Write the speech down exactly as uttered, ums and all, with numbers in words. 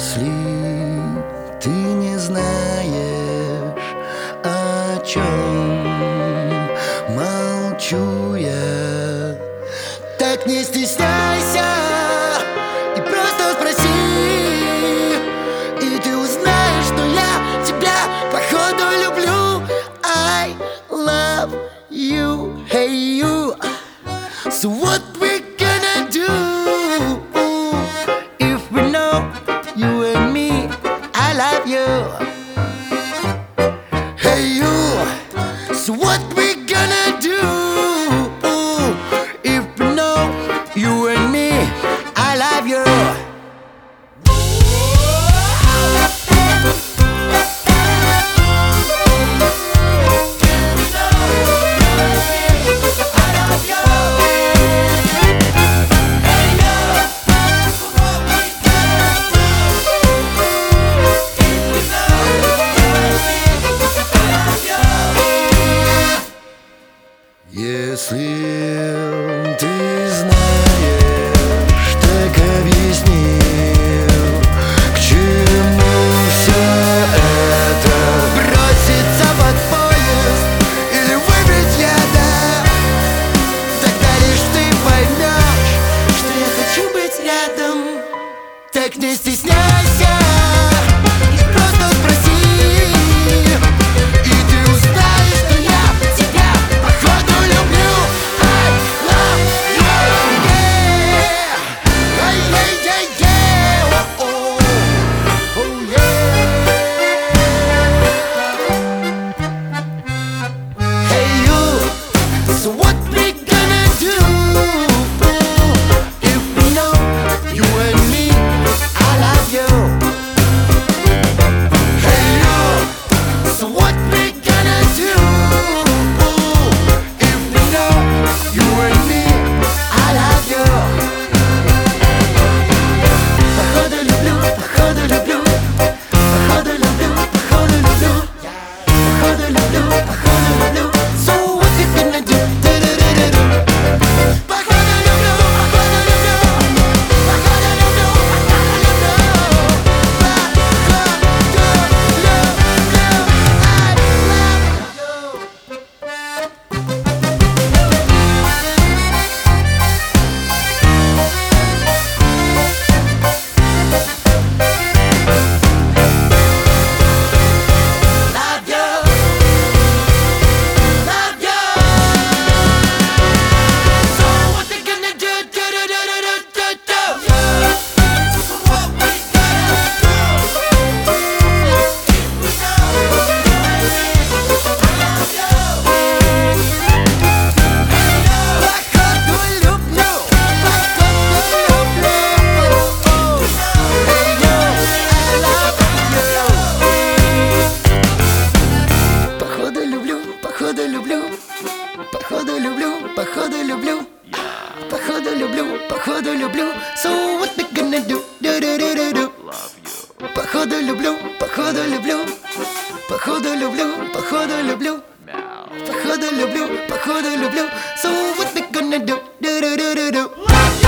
Если ты не знаешь, о чем молчу я, так не стесняйся и просто спроси, и ты узнаешь, что я тебя походу люблю. I love you, hey you. So what we gonna do if we know you and me? I love you, hey you. So what we gonna do if we know you and me? I love you. Если ты знаешь, так объясни, к чему все это? Броситься под поезд или выпить яда? Тогда лишь ты поймешь, что я хочу быть рядом. Так не стесняйся и просто спроси, походу люблю, походу люблю, походу люблю, походу люблю. So what we gonna do? Do do do do do. Походу люблю, походу люблю, походу люблю, походу люблю, походу люблю, походу люблю. So what we gonna do? Do do do do do.